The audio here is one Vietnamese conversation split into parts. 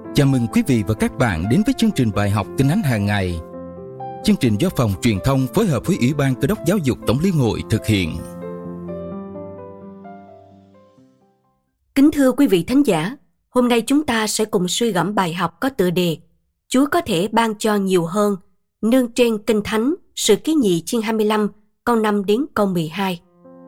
Chào mừng quý vị và các bạn đến với chương trình bài học Kinh Thánh hàng ngày. Chương trình do Phòng Truyền thông phối hợp với Ủy ban Cơ đốc Giáo dục Tổng Liên hội thực hiện. Kính thưa quý vị thính giả, hôm nay chúng ta sẽ cùng suy gẫm bài học có tựa đề Chúa có thể ban cho nhiều hơn, nương trên Kinh Thánh, Sử Ký Nhì chương 25, câu 5 đến câu 12.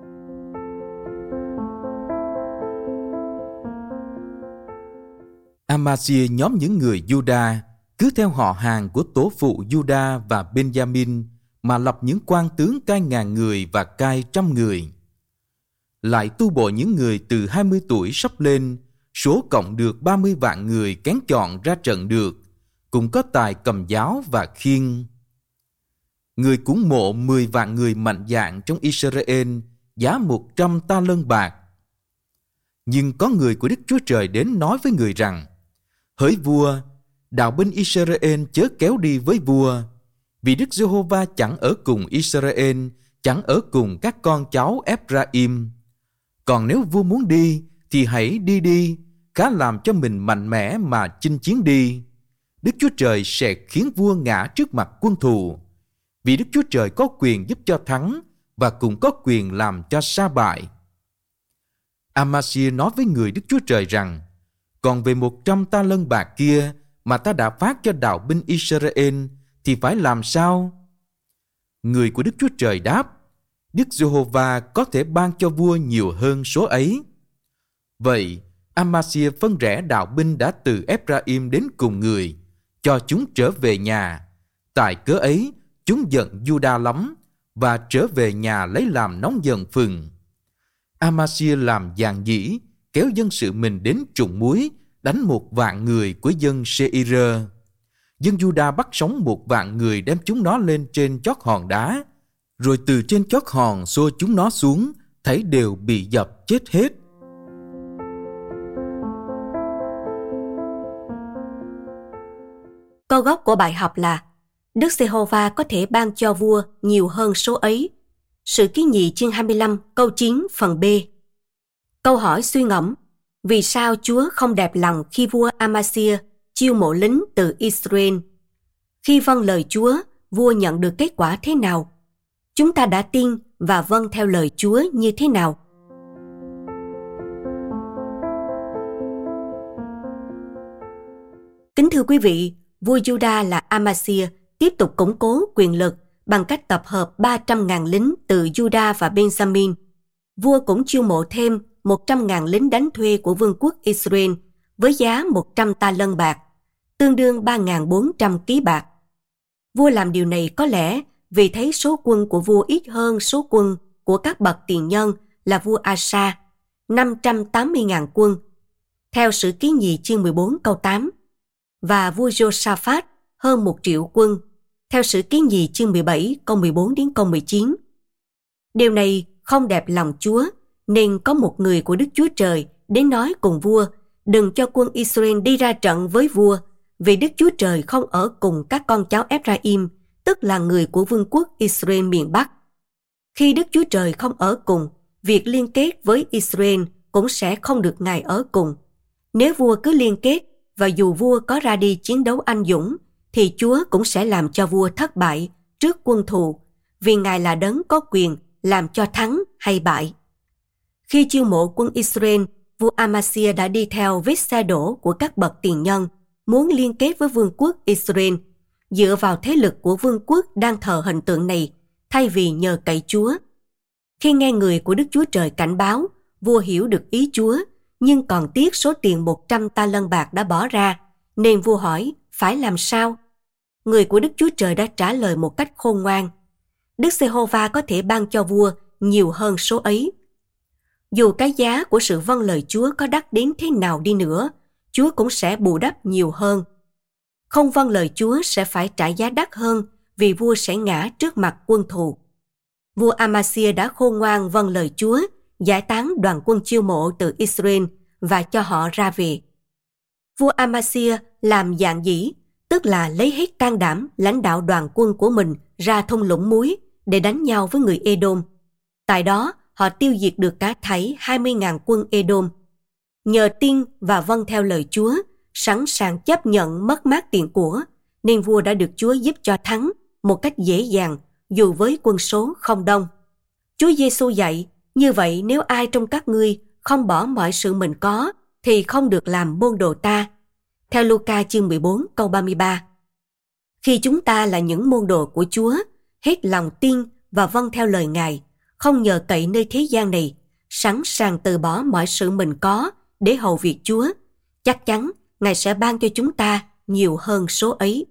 Amasia nhóm những người Juda cứ theo họ hàng của tổ phụ Juda và Benjamin mà lập những quan tướng cai 1000 người và cai 100 người. Lại tu bổ những người từ 20 tuổi sắp lên, số cộng được 30 vạn người kén chọn ra trận được, cũng có tài cầm giáo và khiên. Người cũng mộ 10 vạn người mạnh dạn trong Israel, giá 100 ta lân bạc. Nhưng có người của Đức Chúa Trời đến nói với người rằng: Hỡi vua, đạo binh Israel chớ kéo đi với vua, vì Đức Giê-hô-va chẳng ở cùng Israel, chẳng ở cùng các con cháu Ép-ra-im. Còn nếu vua muốn đi, thì hãy đi, khá làm cho mình mạnh mẽ mà chinh chiến đi. Đức Chúa Trời sẽ khiến vua ngã trước mặt quân thù, vì Đức Chúa Trời có quyền giúp cho thắng và cũng có quyền làm cho sa bại. Amasia nói với người Đức Chúa Trời rằng: Còn về 100 ta lân bạc kia mà ta đã phát cho đạo binh Israel thì phải làm sao? Người của Đức Chúa Trời đáp: Đức Giê-hô-va có thể ban cho vua nhiều hơn số ấy. Vậy Amasia phân rẽ đạo binh đã từ Ép-ra-im đến cùng người, cho chúng trở về nhà. Tại cớ ấy chúng giận Juda lắm và trở về nhà lấy làm nóng giận phừng. Amasia làm dạn dĩ, kéo dân sự mình đến trụng muối, đánh 1 vạn người của dân Seir. Dân Juda bắt sống 1 vạn người, đem chúng nó lên trên chót hòn đá, rồi từ trên chót hòn xô chúng nó xuống, thấy đều bị dập chết hết. Câu gốc của bài học là Đức Giê-hô-va có thể ban cho vua nhiều hơn số ấy. Sử Ký Nhì chương 25, câu 9 phần B. Câu hỏi suy ngẫm: vì sao Chúa không đẹp lòng khi vua Amasia chiêu mộ lính từ Israel? Khi vâng lời Chúa, vua nhận được kết quả thế nào? Chúng ta đã tin và vâng theo lời Chúa như thế nào? Kính thưa quý vị, vua Juda là Amasia tiếp tục củng cố quyền lực bằng cách tập hợp 300.000 lính từ Juda và Benjamin. Vua cũng chiêu mộ thêm 100.000 lính đánh thuê của vương quốc Israel với giá 100 ta lân bạc, tương đương 3.400 ký bạc. Vua làm điều này có lẽ vì thấy số quân của vua ít hơn số quân của các bậc tiền nhân là vua Asa, 580.000 quân, theo Sử Ký Nhì chương 14 câu 8, và vua Josaphat hơn 1 triệu quân, theo Sử Ký Nhì chương 17 câu 14 đến câu 19. Điều này không đẹp lòng Chúa, nên có một người của Đức Chúa Trời đến nói cùng vua: đừng cho quân Israel đi ra trận với vua, vì Đức Chúa Trời không ở cùng các con cháu Ép-ra-im, tức là người của vương quốc Israel miền Bắc. Khi Đức Chúa Trời không ở cùng, việc liên kết với Israel cũng sẽ không được Ngài ở cùng. Nếu vua cứ liên kết, và dù vua có ra đi chiến đấu anh dũng, thì Chúa cũng sẽ làm cho vua thất bại trước quân thù, vì Ngài là đấng có quyền làm cho thắng hay bại. Khi chiêu mộ quân Israel, vua Amasia đã đi theo vết xe đổ của các bậc tiền nhân, muốn liên kết với vương quốc Israel, dựa vào thế lực của vương quốc đang thờ hình tượng này, thay vì nhờ cậy Chúa. Khi nghe người của Đức Chúa Trời cảnh báo, vua hiểu được ý Chúa, nhưng còn tiếc số tiền 100 ta lân bạc đã bỏ ra, nên vua hỏi phải làm sao? Người của Đức Chúa Trời đã trả lời một cách khôn ngoan: Đức Giê-hô-va có thể ban cho vua nhiều hơn số ấy. Dù cái giá của sự vâng lời Chúa có đắt đến thế nào đi nữa, Chúa cũng sẽ bù đắp nhiều hơn. Không vâng lời Chúa sẽ phải trả giá đắt hơn, vì vua sẽ ngã trước mặt quân thù. Vua Amasia đã khôn ngoan vâng lời Chúa, giải tán đoàn quân chiêu mộ từ Israel và cho họ ra về. Vua Amasia làm dạn dĩ, tức là lấy hết can đảm lãnh đạo đoàn quân của mình ra thung lũng muối để đánh nhau với người Edom. Tại đó, họ tiêu diệt được cả thảy 20.000 quân Edom. Nhờ tin và vâng theo lời Chúa, sẵn sàng chấp nhận mất mát tiền của, nên vua đã được Chúa giúp cho thắng một cách dễ dàng dù với quân số không đông. Chúa Giêsu dạy, như vậy nếu ai trong các ngươi không bỏ mọi sự mình có thì không được làm môn đồ ta. Theo Luca chương 14 câu 33. Khi chúng ta là những môn đồ của Chúa, hết lòng tin và vâng theo lời Ngài, không nhờ cậy nơi thế gian này, sẵn sàng từ bỏ mọi sự mình có để hầu việc Chúa, chắc chắn Ngài sẽ ban cho chúng ta nhiều hơn số ấy.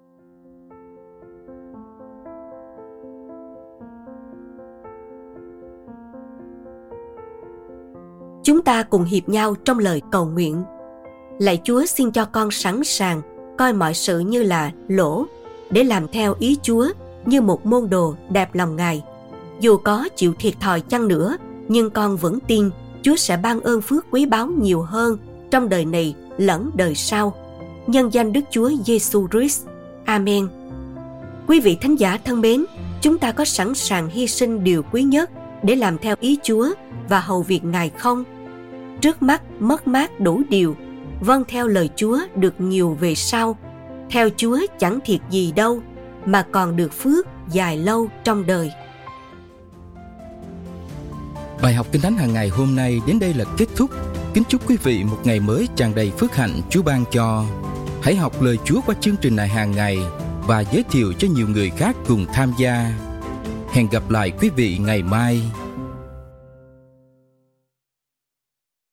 Chúng ta cùng hiệp nhau trong lời cầu nguyện. Lạy Chúa, xin cho con sẵn sàng coi mọi sự như là lỗ để làm theo ý Chúa như một môn đồ đẹp lòng Ngài. Dù có chịu thiệt thòi chăng nữa, nhưng con vẫn tin Chúa sẽ ban ơn phước quý báu nhiều hơn trong đời này lẫn đời sau. Nhân danh Đức Chúa Giêsu Christ. Amen. Quý vị thính giả thân mến, chúng ta có sẵn sàng hy sinh điều quý nhất để làm theo ý Chúa và hầu việc Ngài không? Trước mắt mất mát đủ điều, vâng theo lời Chúa được nhiều về sau. Theo Chúa chẳng thiệt gì đâu, mà còn được phước dài lâu trong đời. Bài học Kinh Thánh hàng ngày hôm nay đến đây là kết thúc. Kính chúc quý vị một ngày mới tràn đầy phước hạnh Chúa ban cho. Hãy học lời Chúa qua chương trình này hàng ngày và giới thiệu cho nhiều người khác cùng tham gia. Hẹn gặp lại quý vị ngày mai.